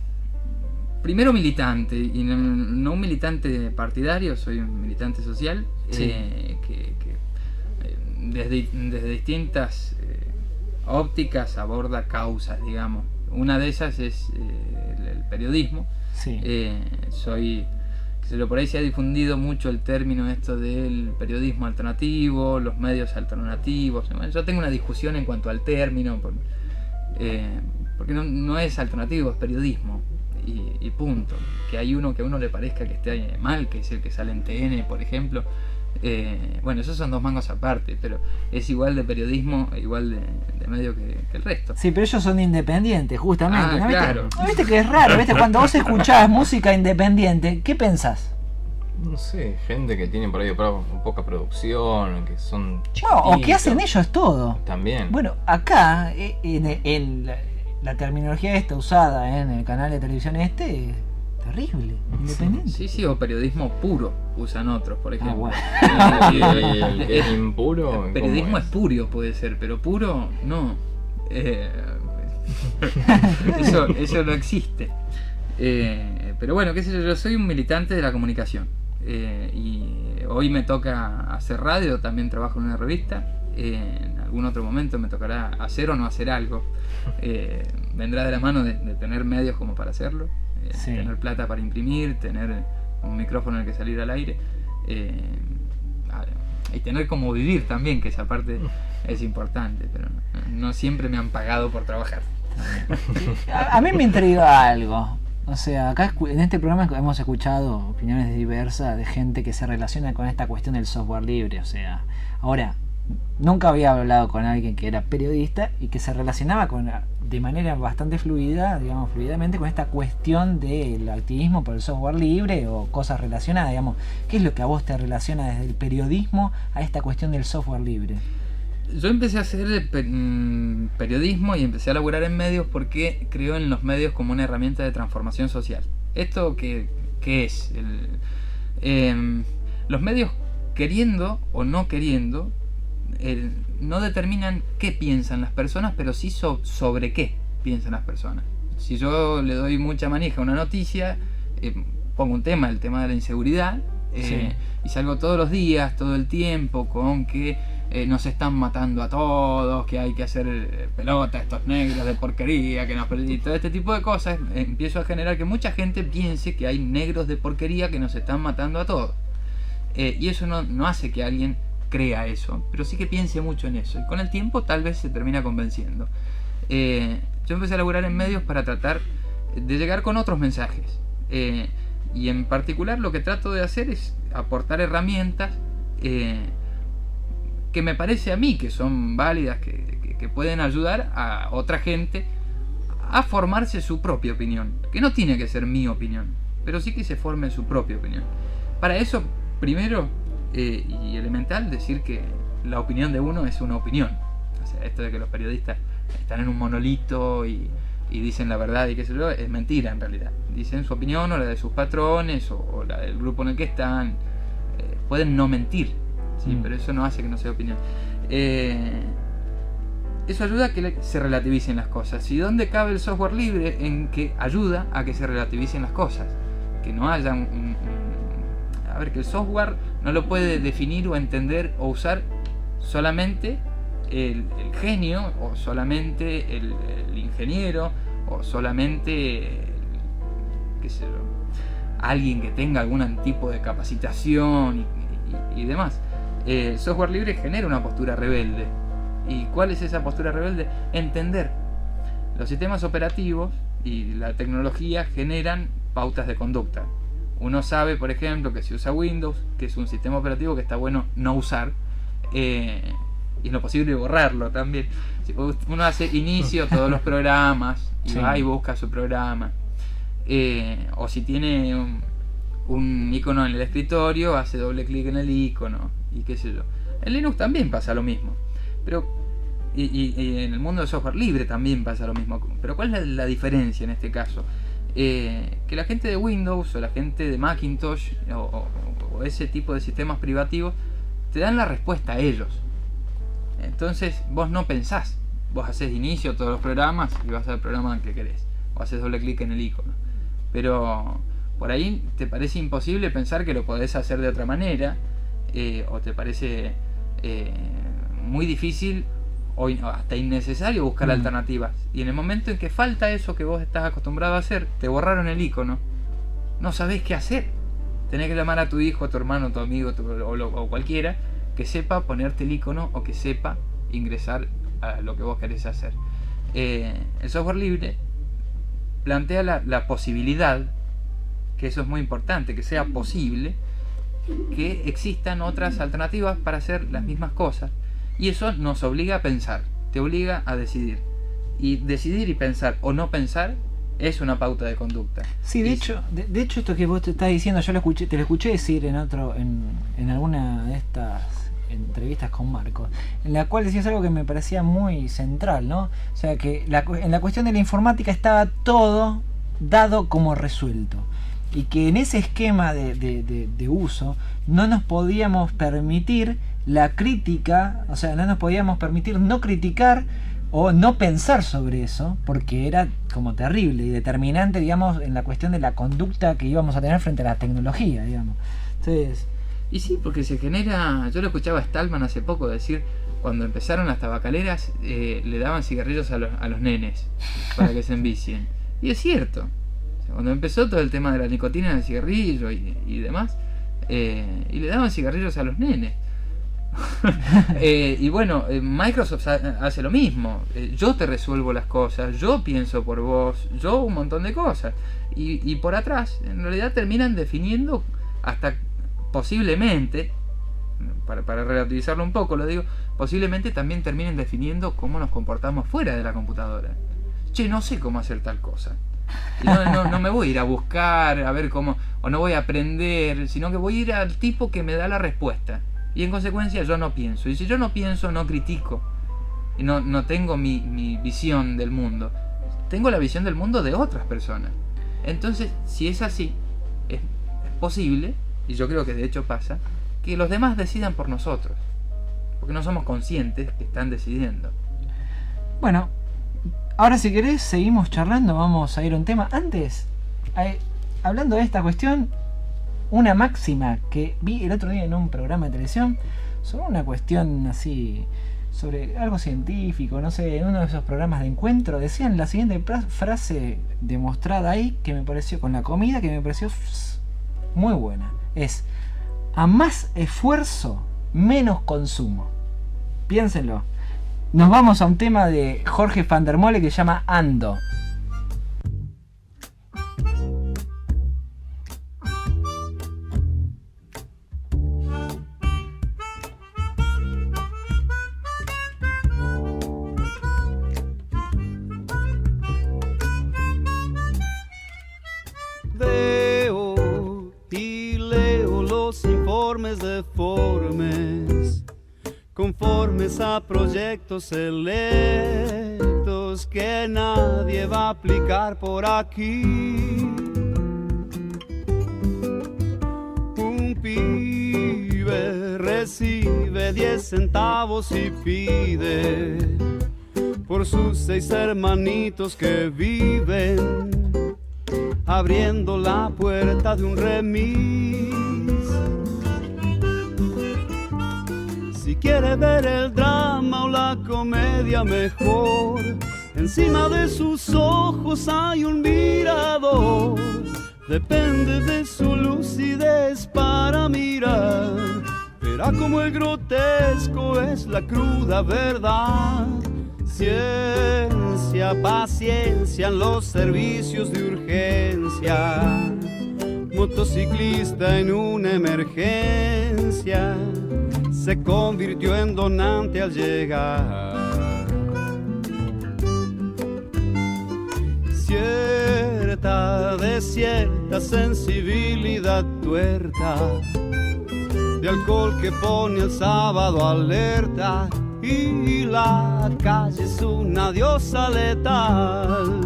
primero militante, y no, no un militante partidario, soy un militante social, Sí. eh, que, que, eh, desde, desde distintas eh, ópticas aborda causas, digamos. Una de esas es eh, el, el periodismo. Sí. Eh, soy, qué sé yo, por ahí se ha difundido mucho el término esto del periodismo alternativo, los medios alternativos. Bueno, yo tengo una discusión en cuanto al término, por- eh, porque no, no es alternativo, es periodismo. Y, y punto. Que hay uno que a uno le parezca que esté mal, que es el que sale en T N, por ejemplo. Eh, bueno, esos son dos mangos aparte, pero es igual de periodismo, igual de, de medio que, que el resto. Sí, pero ellos son independientes, justamente. Ah, ¿no? ¿Viste? claro. ¿No viste que es raro? ¿Viste? Cuando vos escuchás música independiente, ¿qué pensás? No sé, gente que tiene por ahí pro- poca producción, que son Bueno, o que chiquititos. hacen ellos todo. También. Bueno, acá, eh, en, en la, la terminología esta usada en el canal de televisión este, es terrible, independiente. Sí, sí, o periodismo puro, usan otros, por ejemplo. bueno. Eh, ¿Y el- el que es impuro, el periodismo cómo es es? purio, puede ser, pero puro, no. Eh, eso, eso no existe. Eh, pero bueno, qué sé yo, yo soy un militante de la comunicación. Eh, y hoy me toca hacer radio, también trabajo en una revista. Eh, en algún otro momento me tocará hacer o no hacer algo. Eh, vendrá de la mano de, de tener medios como para hacerlo, eh, Sí. tener plata para imprimir, tener un micrófono en el que salir al aire, eh, a- y tener como vivir también, que esa parte es importante, pero no, no siempre me han pagado por trabajar. A, a mí me intriga algo. O sea, acá escu- en este programa hemos escuchado opiniones diversas de gente que se relaciona con esta cuestión del software libre. O sea, ahora, nunca había hablado con alguien que era periodista y que se relacionaba con de manera bastante fluida, digamos, fluidamente con esta cuestión del activismo por el software libre o cosas relacionadas, digamos. ¿Qué es lo que a vos te relaciona desde el periodismo a esta cuestión del software libre? Yo empecé a hacer pe- mm, periodismo y empecé a laburar en medios porque creo en los medios como una herramienta de transformación social. ¿Esto qué, qué es? El- em, los medios, queriendo o no queriendo, eh, no determinan qué piensan las personas, pero sí so- sobre qué piensan las personas. Si yo le doy mucha manija a una noticia, eh, pongo un tema, el tema de la inseguridad, eh, Sí. y salgo todos los días, todo el tiempo, con que eh, nos están matando a todos, que hay que hacer eh, pelota a estos negros de porquería, que nos y todo este tipo de cosas, eh, empiezo a generar que mucha gente piense que hay negros de porquería que nos están matando a todos. Eh, y eso no, no hace que alguien crea eso, pero sí que piense mucho en eso. Y con el tiempo tal vez se termina convenciendo. Eh, yo empecé a laburar en medios para tratar de llegar con otros mensajes. Eh, y en particular lo que trato de hacer es aportar herramientas eh, que me parece a mí que son válidas, que, que, que pueden ayudar a otra gente a formarse su propia opinión. Que no tiene que ser mi opinión, pero sí que se forme su propia opinión. Para eso, primero eh, y elemental, decir que la opinión de uno es una opinión. O sea, esto de que los periodistas están en un monolito y, y dicen la verdad y qué sé yo, es mentira en realidad. Dicen su opinión o la de sus patrones o, o la del grupo en el que están. Eh, pueden no mentir, ¿sí? Mm. Pero eso no hace que no sea opinión. Eh, eso ayuda a que le- se relativicen las cosas. ¿Y dónde cabe el software libre? En que ayuda a que se relativicen las cosas. Que no haya un, un- un- a ver, que el software no lo puede definir o entender o usar solamente el, el genio, o solamente el, el ingeniero, o solamente el- qué sé yo, alguien que tenga algún tipo de capacitación y, y- y demás. Eh, el software libre genera una postura rebelde. ¿Y cuál es esa postura rebelde? Entender. Los sistemas operativos y la tecnología generan pautas de conducta. Uno sabe, por ejemplo, que si usa Windows, que es un sistema operativo que está bueno no usar, eh, y en lo posible borrarlo también. Si uno hace inicio a todos los programas y Sí. va y busca su programa. Eh, o si tiene un, un icono en el escritorio, hace doble clic en el icono y qué sé yo. En Linux también pasa lo mismo, pero y, y- y en el mundo del software libre también pasa lo mismo. Pero ¿cuál es la, la diferencia en este caso? Eh, que la gente de Windows o la gente de Macintosh o, o- o ese tipo de sistemas privativos te dan la respuesta a ellos. Entonces vos no pensás, vos haces inicio a todos los programas y vas al programa que querés, o haces doble clic en el icono. Pero por ahí te parece imposible pensar que lo podés hacer de otra manera, eh, o te parece eh, muy difícil o in- o hasta innecesario buscar Mm. alternativas. Y en el momento en que falta eso que vos estás acostumbrado a hacer, te borraron el icono, no sabés qué hacer. Tenés que llamar a tu hijo, a tu hermano, a tu amigo tu- o, lo- o cualquiera que sepa ponerte el icono o que sepa ingresar a lo que vos querés hacer. Eh, el software libre plantea la, la posibilidad, que eso es muy importante, que sea posible que existan otras alternativas para hacer las mismas cosas, y eso nos obliga a pensar, te obliga a decidir, y decidir y pensar o no pensar es una pauta de conducta. Sí, de Y- hecho, de, de hecho esto que vos te estás diciendo, yo lo escuché, te lo escuché decir en otro, en, en alguna de estas entrevistas con Marcos, en la cual decías algo que me parecía muy central, ¿no? O sea, que la, cu- en la cuestión de la informática estaba todo dado como resuelto. Y que en ese esquema de, de, de, de uso no nos podíamos permitir la crítica, o sea, no nos podíamos permitir no criticar o no pensar sobre eso, porque era como terrible y determinante, digamos, en la cuestión de la conducta que íbamos a tener frente a la tecnología, digamos. Entonces, Y sí, porque se genera. Yo lo escuchaba a Stallman hace poco decir, cuando empezaron las tabacaleras, eh, le daban cigarrillos a los, a los nenes para que se envicien. Y es cierto. O sea, cuando empezó todo el tema de la nicotina en el cigarrillo y, y demás, eh, y le daban cigarrillos a los nenes. Eh, y bueno, eh, Microsoft ha- hace lo mismo. Eh, yo te resuelvo las cosas, yo pienso por vos, yo un montón de cosas. Y, y por atrás, en realidad terminan definiendo hasta posiblemente, para, para relativizarlo un poco, lo digo, posiblemente también terminen definiendo cómo nos comportamos fuera de la computadora. Che, no sé cómo hacer tal cosa. Y no, no, no me voy a ir a buscar, a ver cómo, o no voy a aprender, sino que voy a ir al tipo que me da la respuesta. Y en consecuencia yo no pienso. Y si yo no pienso, no critico. Y no, no tengo mi, mi visión del mundo. Tengo la visión del mundo de otras personas. Entonces, si es así, es, es posible, y yo creo que de hecho pasa, que los demás decidan por nosotros. Porque no somos conscientes que están decidiendo. bueno, ahora si querés seguimos charlando, vamos a ir a un tema. Antes, eh, hablando de esta cuestión, una máxima que vi el otro día en un programa de televisión sobre una cuestión así, sobre algo científico, no sé, en uno de esos programas de encuentro, decían la siguiente pra- frase demostrada ahí, que me pareció, con la comida, que me pareció pss, muy buena. Es, a más esfuerzo, menos consumo. Piénsenlo. Nos vamos a un tema de Jorge van der Molle que se llama Ando. Veo y leo los informes deformes, conformes a proyectos selectos zapatos que nadie va a aplicar por aquí. Un pibe recibe diez centavos y pide por sus seis hermanitos que viven abriendo la puerta de un remis. Si quiere ver el drama o la comedia mejor, encima de sus ojos hay un mirador. Depende de su lucidez para mirar. Verá como el grotesco es la cruda verdad. Ciencia, paciencia en los servicios de urgencia. Motociclista en una emergencia, se convirtió en donante al llegar. Cierta, de cierta sensibilidad tuerta, de alcohol que pone el sábado alerta, y la calle es una diosa letal.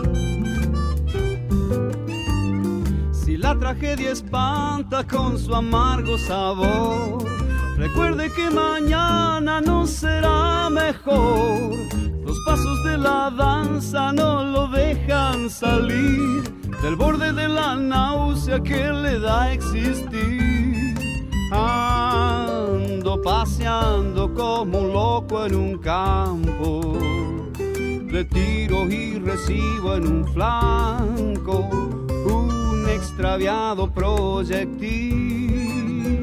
Si la tragedia espanta con su amargo sabor, recuerde que mañana no será mejor. Los pasos de la danza no lo dejan salir del borde de la náusea que le da existir. Ando paseando como un loco en un campo, de tiro y recibo en un flanco un extraviado proyectil.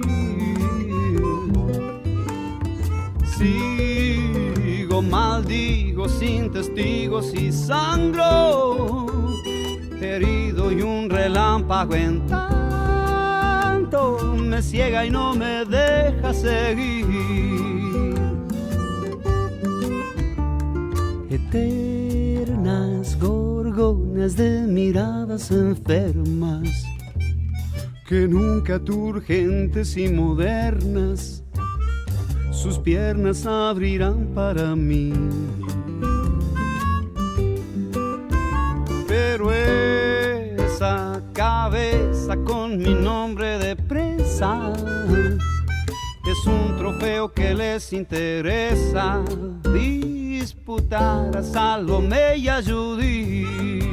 Sigo, maldigo sin testigos y sangro, herido y un relámpago en tanto me ciega y no me deja seguir. Eternas gorgonas de miradas enfermas, que nunca turgentes y modernas sus piernas abrirán para mí. Pero esa cabeza con mi nombre de presa es un trofeo que les interesa disputar a Salomé y a Judith.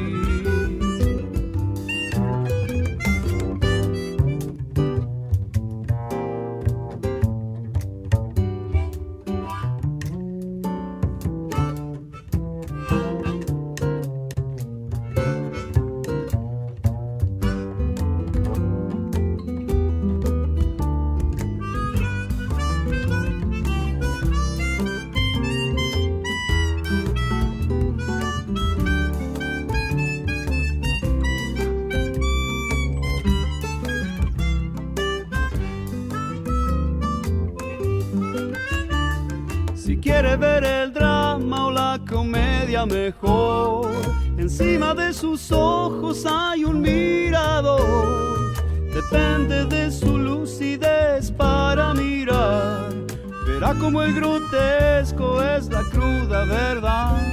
Quiere ver el drama o la comedia mejor, encima de sus ojos hay un mirador. Depende de su lucidez para mirar. Verá como el grotesco es la cruda verdad.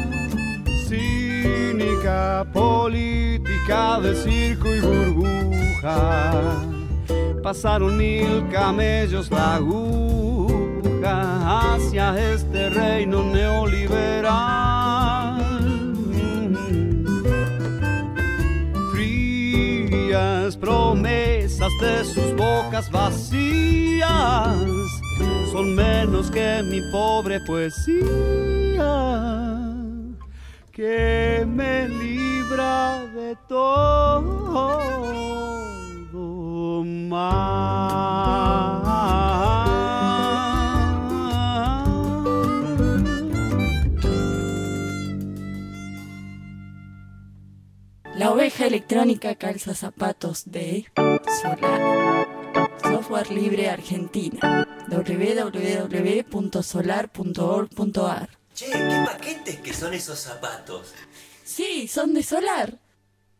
Cínica política de circo y burbuja, pasaron mil camellos la aguja hacia este reino neoliberal. Frías promesas de sus bocas vacías son menos que mi pobre poesía, que me libra de todo mal. La oveja electrónica calza zapatos de Solar. Software libre Argentina. doble u doble u doble u punto solar punto org punto a r. Che, qué paquetes que son esos zapatos. Sí, son de Solar.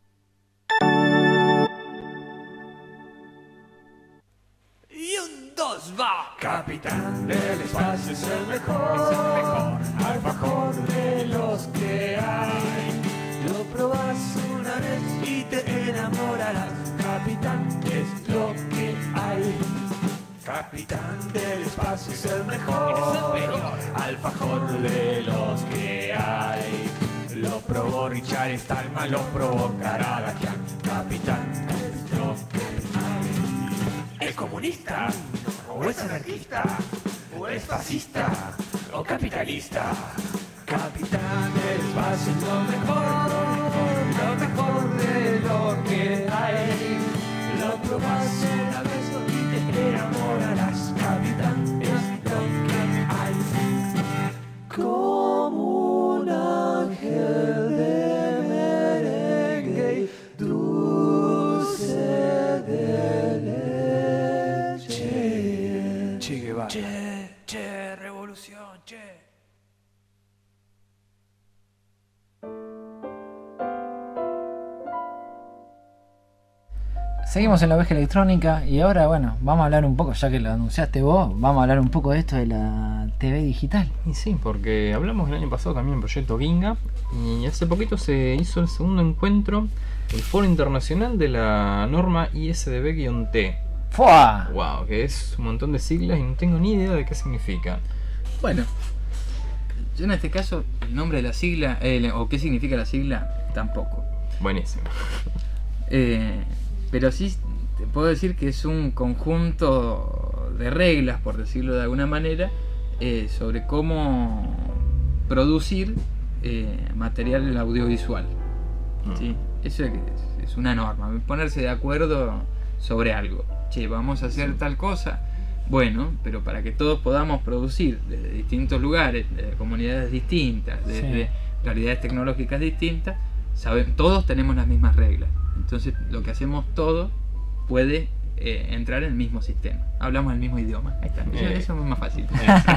Y un, dos, dos, va. Capitán del espacio es el mejor, es el mejor, alfajor de los que hay. Lo probás una vez y te enamorarás. Capitán es lo que hay. Capitán del espacio es el mejor, es el mejor, alfajor de los que hay. Lo probó Richard Stallman, lo probó Karadakian. Capitán es lo que hay. ¿Es comunista? ¿O es anarquista? ¿O es fascista? ¿O capitalista? Capitán del espacio es lo mejor, lo mejor de lo que hay. Lo probás una vez y te enamorarás. Capitán es lo que hay. Como un ángel de merengue, dulce de leche. Che Guevara. Che, che, revolución, che. Seguimos en la oveja electrónica y ahora, bueno, vamos a hablar un poco, ya que lo anunciaste vos, vamos a hablar un poco de esto de la T V digital. Y sí, porque hablamos el año pasado también del proyecto Ginga y hace poquito se hizo el segundo encuentro, el Foro Internacional de la norma I S D B-T. ¡Fua! Wow, que es un montón de siglas y no tengo ni idea de qué significa. Bueno, yo en este caso, el nombre de la sigla, eh, o qué significa la sigla, tampoco. Buenísimo. Eh... Pero sí te puedo decir que es un conjunto de reglas, por decirlo de alguna manera, eh, sobre cómo producir eh, material audiovisual. ¿Sí? Eso es, es una norma, ponerse de acuerdo sobre algo. Che, vamos a hacer tal cosa. Bueno, pero para que todos podamos producir desde distintos lugares, de comunidades distintas, desde sí. realidades tecnológicas distintas, saben, todos tenemos las mismas reglas. Entonces lo que hacemos todos puede eh, entrar en el mismo sistema. Hablamos el mismo idioma. Ahí está. Eso, Eh. eso es más fácil.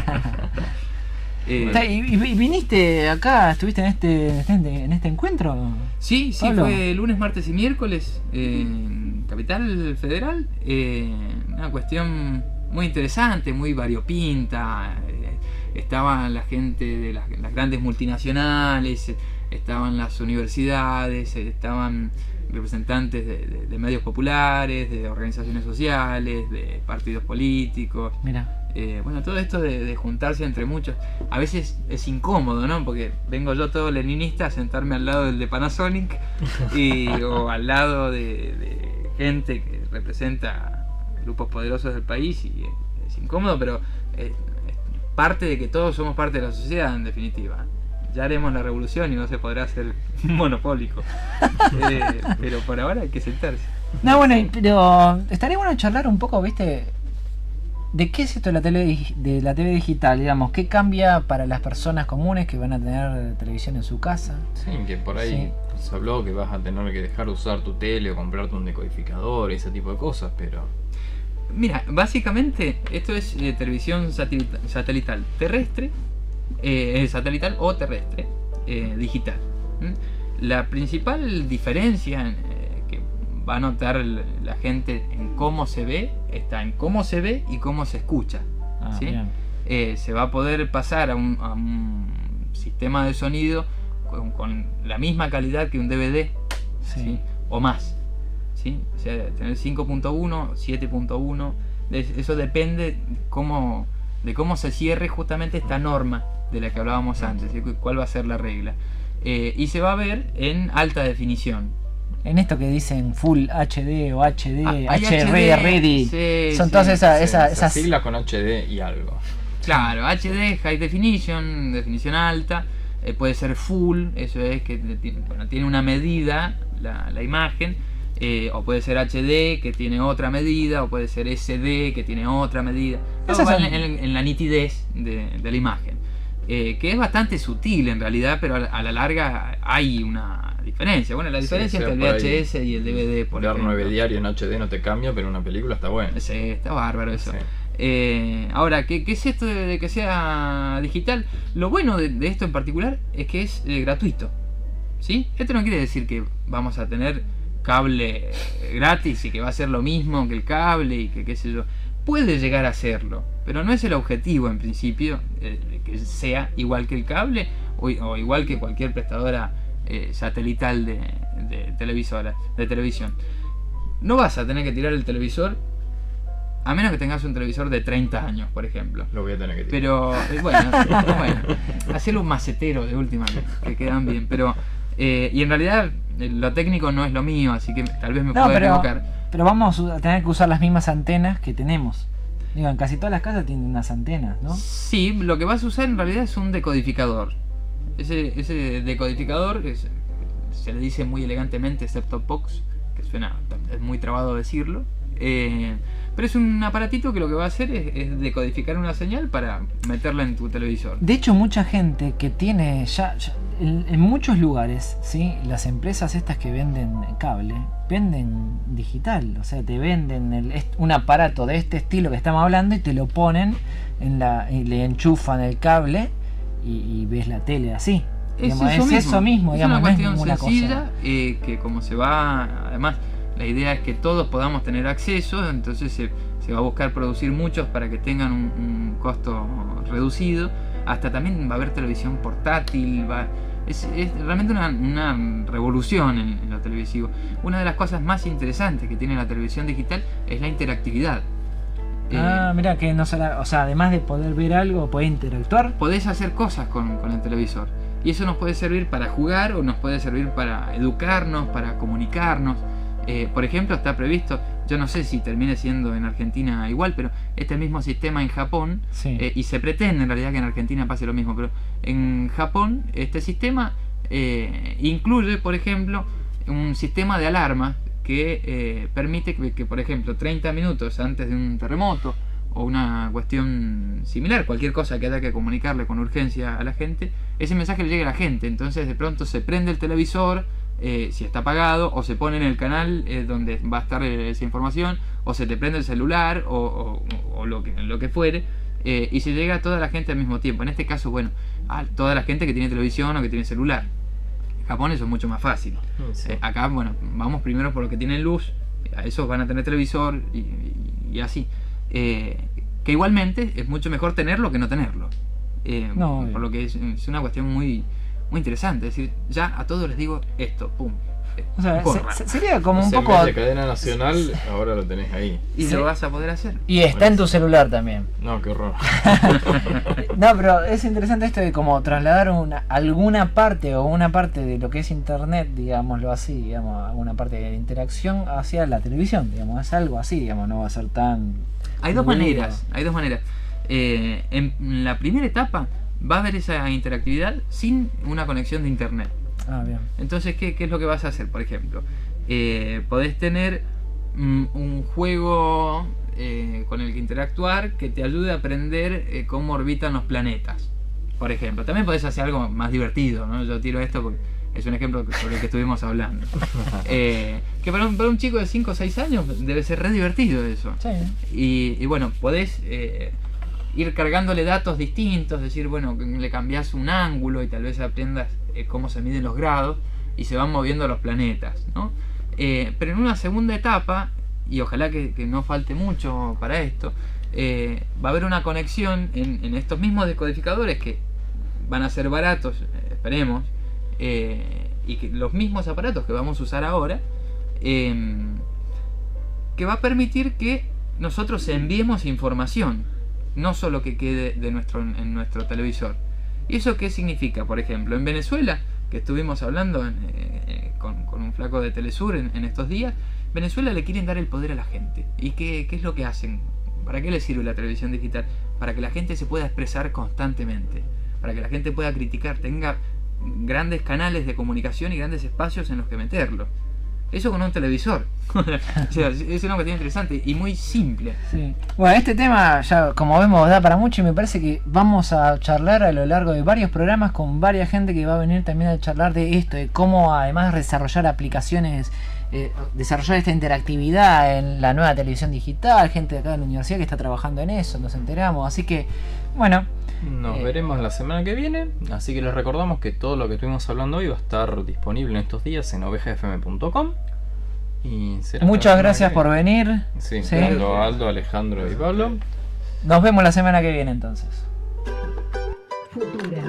Eh, ¿Y, y viniste acá, estuviste en este, este en este encuentro? Sí, sí, Pablo. fue lunes, martes y miércoles en Capital Federal. Eh, una cuestión muy interesante, muy variopinta. Eh, estaba la gente de las, las grandes multinacionales, estaban las universidades, estaban representantes de, de, de medios populares, de organizaciones sociales, de partidos políticos. Mira. Eh, bueno, todo esto de, de juntarse entre muchos, a veces es incómodo, ¿no? Porque vengo yo todo leninista a sentarme al lado del de Panasonic y, o al lado de, de gente que representa grupos poderosos del país y es, es incómodo, pero es, es parte de que todos somos parte de la sociedad en definitiva. Ya haremos la revolución y no se podrá hacer monopólico. Eh, pero por ahora hay que sentarse. No, bueno, pero estaría bueno charlar un poco, ¿viste? ¿De qué es esto de la, tele, de la T V digital? Digamos, ¿qué cambia para las personas comunes que van a tener televisión en su casa? Sí, que por ahí Sí. se habló que vas a tener que dejar de usar tu tele o comprarte un decodificador y ese tipo de cosas, pero... Mira, básicamente esto es eh, televisión satelital, satelital terrestre, eh, satelital o terrestre, eh, digital. ¿Mm? La principal diferencia eh, que va a notar la gente en cómo se ve, está en cómo se ve y cómo se escucha. Ah, ¿sí? bien. Eh, se va a poder pasar a un, a un sistema de sonido con, con la misma calidad que un D V D, Sí. ¿sí? O más. ¿Sí? O sea, tener cinco punto uno, siete punto uno, eso depende cómo, de cómo se cierre justamente esta norma de la que hablábamos antes, ¿sí? Cuál va a ser la regla. Eh, y se va a ver en alta definición. En esto que dicen Full H D o H D, Ah, hay H D H D, Ready, sí, son sí, todas esas, Sí, esas, se esas sigla con H D y algo. Claro, H D, High Definition, definición alta, eh, puede ser Full, eso es que tiene, bueno, tiene una medida la, la imagen, eh, o puede ser H D que tiene otra medida, o puede ser S D que tiene otra medida. Todo Esas va son- en, en- en la nitidez de, de la imagen, eh, que es bastante sutil en realidad, pero a, la- a la larga hay una diferencia. Bueno, la Sí, diferencia o sea, entre el por ahí V H S y el D V D, por Ver ejemplo. nueve diario en H D no te cambia, pero una película está buena. Sí, está bárbaro eso. Sí. Eh, ahora, ¿qué, ¿qué es esto de, de que sea digital? Lo bueno de, de esto en particular es que es eh, gratuito. ¿Sí? Esto no quiere decir que vamos a tener cable eh, gratis y que va a ser lo mismo que el cable y que qué sé yo. puede llegar a serlo, pero no es el objetivo en principio, eh, que sea igual que el cable o, o igual que cualquier prestadora eh, satelital de, de televisora, de televisión. No vas a tener que tirar el televisor a menos que tengas un televisor de treinta años, por ejemplo. Lo voy a tener que tirar. Pero, eh, bueno, bueno, hacerlo un macetero de última, que, que quedan bien. Pero, eh, y en realidad, eh, lo técnico no es lo mío, así que tal vez me No, pueda pero, equivocar. pero vamos a tener que usar las mismas antenas que tenemos. Digo, en casi todas las casas tienen unas antenas, ¿no? Sí, lo que vas a usar en realidad es un decodificador. Ese, ese decodificador es, se le dice muy elegantemente set-top box, que suena, es muy trabado decirlo. Eh, pero es un aparatito que lo que va a hacer es, es decodificar una señal para meterla en tu televisor. De hecho, mucha gente que tiene ya, ya en, en muchos lugares, ¿sí? Las empresas estas que venden cable, venden digital. O sea, te venden el, est- un aparato de este estilo que estamos hablando y te lo ponen en la, y le enchufan el cable y, y ves la tele así. Es, Digamos, eso, es mismo. eso mismo, Es digamos, una no es cuestión ninguna sencilla, cosa. eh, que como se va, además la idea es que todos podamos tener acceso, entonces se, se va a buscar producir muchos para que tengan un, un costo reducido. Hasta también va a haber televisión portátil, va, es, es realmente una, una revolución en, en lo televisivo. Una de las cosas más interesantes que tiene la televisión digital es la interactividad. Ah, mira, que no solo, o sea, además de poder ver algo, poder interactuar. Podés hacer cosas con, con el televisor. Y eso nos puede servir para jugar o nos puede servir para educarnos, para comunicarnos. Eh, por ejemplo, está previsto, yo no sé si termine siendo en Argentina igual, pero este mismo sistema en Japón, Sí. eh, y se pretende en realidad que en Argentina pase lo mismo, pero en Japón este sistema eh, incluye, por ejemplo, un sistema de alarma que eh, permite que, que, por ejemplo, treinta minutos antes de un terremoto o una cuestión similar, cualquier cosa que haya que comunicarle con urgencia a la gente, ese mensaje le llegue a la gente. Entonces de pronto se prende el televisor, eh, si está apagado, o se pone en el canal eh, donde va a estar eh, esa información, o se te prende el celular o, o, o lo, que, lo que fuere, eh, y se llega a toda la gente al mismo tiempo. En este caso, bueno, a toda la gente que tiene televisión o que tiene celular. En Japón eso es mucho más fácil. Sí. Eh, acá, bueno, vamos primero por los que tienen luz, a esos van a tener televisor y, y, y así. Eh, que igualmente es mucho mejor tenerlo que no tenerlo. Eh, No, por lo que es, es una cuestión muy, muy interesante. Es decir, ya a todos les digo esto, pum. eh, O sea, corran. se- se- sería como O un sea, en poco. vez de cadena nacional, ahora lo tenés ahí. Y Sí. lo vas a poder hacer. Y está en tu celular también. No, qué horror. No, pero es interesante esto de como trasladar una, alguna parte o una parte de lo que es internet, digámoslo así, digamos, alguna parte de la interacción hacia la televisión, digamos, es algo así, digamos, no va a ser tan... Hay dos ruido. maneras, hay dos maneras. Eh, en la primera etapa va a haber esa interactividad sin una conexión de internet. Ah, bien. Entonces, ¿qué, qué es lo que vas a hacer? Por ejemplo, eh, podés tener mm, un juego eh, con el que interactuar que te ayude a aprender eh, cómo orbitan los planetas. Por ejemplo, también podés hacer algo más divertido, ¿no? Yo tiro esto porque es un ejemplo sobre el que estuvimos hablando. Eh, que para un, para un chico de cinco o seis años debe ser re divertido eso. Sí. Y, y bueno, podés eh, ir cargándole datos distintos, decir, bueno, le cambiás un ángulo y tal vez aprendas eh, cómo se miden los grados y se van moviendo los planetas, ¿no? Eh, pero en una segunda etapa, y ojalá que, que no falte mucho para esto, eh, va a haber una conexión en, en estos mismos decodificadores que van a ser baratos, eh, esperemos, eh, y que los mismos aparatos que vamos a usar ahora, eh, que va a permitir que nosotros enviemos información, no solo que quede de nuestro, en nuestro televisor. ¿Y eso qué significa? Por ejemplo, en Venezuela, que estuvimos hablando en, eh, con, con un flaco de Telesur en, en estos días, Venezuela le quieren dar el poder a la gente. ¿Y qué, qué es lo que hacen? ¿Para qué le sirve la televisión digital? Para que la gente se pueda expresar constantemente, para que la gente pueda criticar, tenga grandes canales de comunicación y grandes espacios en los que meterlo. Eso con un televisor. O sea, es una cuestión interesante y muy simple. Sí. Bueno, este tema ya como vemos da para mucho y me parece que vamos a charlar a lo largo de varios programas con varias gente que va a venir también a charlar de esto, de cómo además desarrollar aplicaciones, eh, desarrollar esta interactividad en la nueva televisión digital, gente de acá de la universidad que está trabajando en eso, nos enteramos, así que bueno. Nos Eh, veremos la semana que viene, así que les recordamos que todo lo que estuvimos hablando hoy va a estar disponible en estos días en oveja f m punto com. Y será Muchas hasta la gracias semana por que viene. venir. Sí, Sí. Aldo, Aldo, Alejandro y Pablo. Nos vemos la semana que viene entonces. Futura.